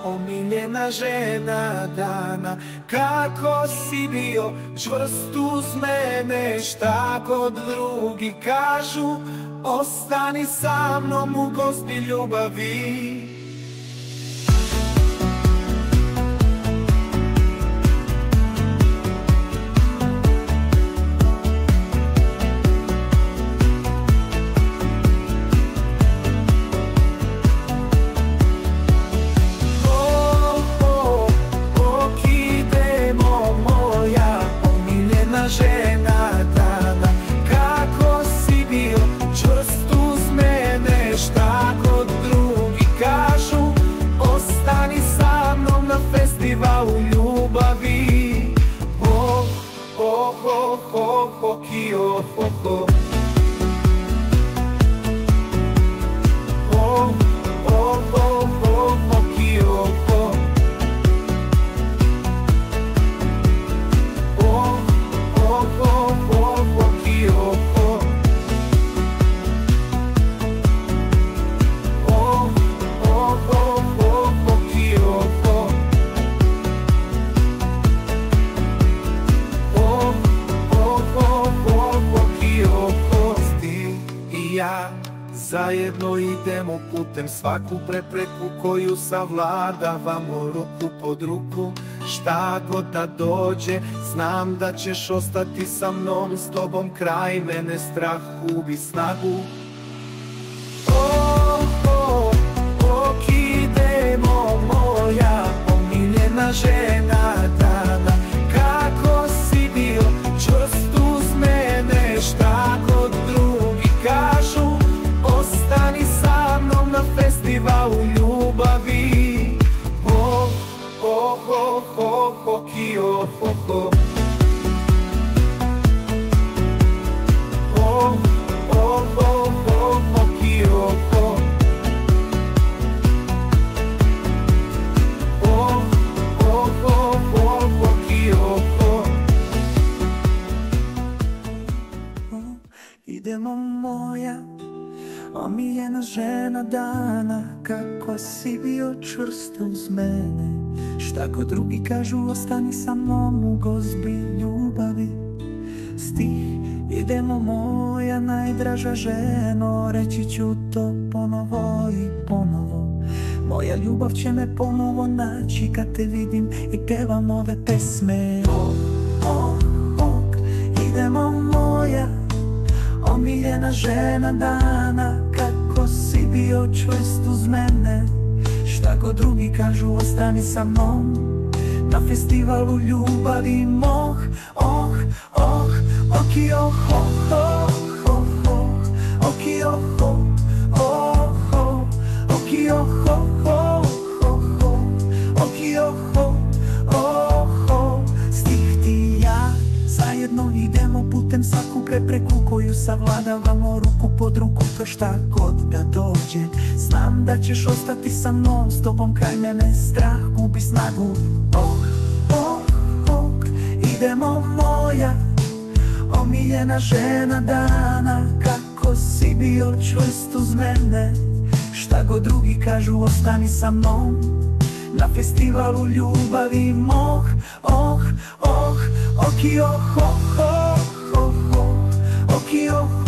omiljena žena dana. Kako si bio čvrst uz mene, šta god drugi kažu, ostani sa mnom u gozbi ljubavi. Žena dana, kako si bio čvrst uz mene, šta god drugi kažu, ostani sa mnom na festivalu ljubavi. Oh, oh, oh, oh, oh, oh, oh, oh. Oh, oh, oh, oh, oh, oh. Zajedno idemo putem, svaku prepreku koju savladavamo ruku pod ruku. Šta god da dođe, znam da ćeš ostati sa mnom, s tobom kraj mene strah gubi snagu. Oh, oh, oh, idemo moja omiljena žena dana. Kako si bio čvrst uz mene, šta god drugi kažu, ostani sa mnom na festivalu ljubavi. Oh, oh, oh, oh, oh, oh, oh, oh. Oh, oh, oh, oh, oh, oh. Oh, oh, oh, oh, oh, oh. Idemo moja omiljena žena dana, kako si bio čvrst uz mene, šta god drugi kažu, ostani sa mnom u gozbi ljubavi. Stih, idemo moja najdraža ženo, reći ću to ponovo i ponovo. Moja ljubav će me ponovo naći kad te vidim i pevam ove pesme. Oh, oh, oh, idemo moja omiljena žena dana, kako si bio čvrst uz mene, šta god drugi kažu, ostani sa mnom na festivalu ljubavi. Moh, oh, oh, oki, oh, oh, oh, oh, oh, oki, oh, oh, oh, oh, oki, oh, oh, oh, oh, oki, oh, oh, oh, oh. Stih ti i ja zajedno idemo putem, svaku prepreku koju savladavamo ruku pod ruku. To šta god da dođe, znam da ćeš ostati sa mnom, s tobom kraj mene strah gubi snagu. Oh, oh, oh, idemo moja omiljena žena dana, kako si bio čvrst uz mene, šta god drugi kažu, ostani sa mnom na festivalu ljubavi. Moh, oh, oh, oki, oh, oh, oh, oh, oki, oh.